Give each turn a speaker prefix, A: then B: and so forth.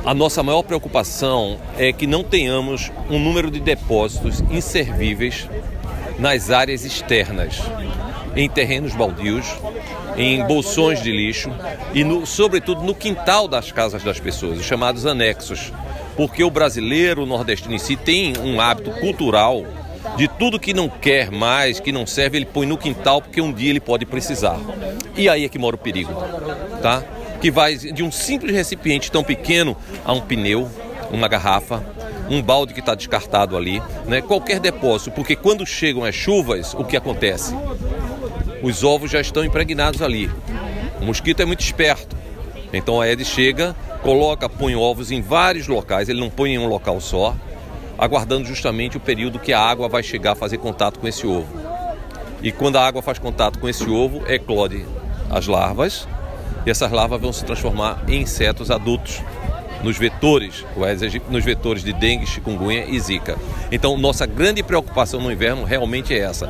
A: A nossa maior preocupação é que não tenhamos um número de depósitos inservíveis nas áreas externas, em terrenos baldios, em bolsões de lixo e, sobretudo, no quintal das casas das pessoas, os chamados anexos. Porque o brasileiro, o nordestino em si, tem um hábito cultural de tudo que não quer mais, que não serve, ele põe no quintal porque um dia ele pode precisar. E aí é que mora o perigo, tá? Que vai de um simples recipiente tão pequeno a um pneu, uma garrafa, um balde que está descartado ali, né? Qualquer depósito, porque quando chegam as chuvas, o que acontece? Os ovos já estão impregnados ali. O mosquito é muito esperto. Então a Aedes chega, põe ovos em vários locais, ele não põe em um local só, aguardando justamente o período que a água vai chegar a fazer contato com esse ovo. E quando a água faz contato com esse ovo, eclode as larvas, e essas larvas vão se transformar em insetos adultos, nos vetores, nos vetores de dengue, chikungunya e zika. Então, nossa grande preocupação no inverno realmente é essa.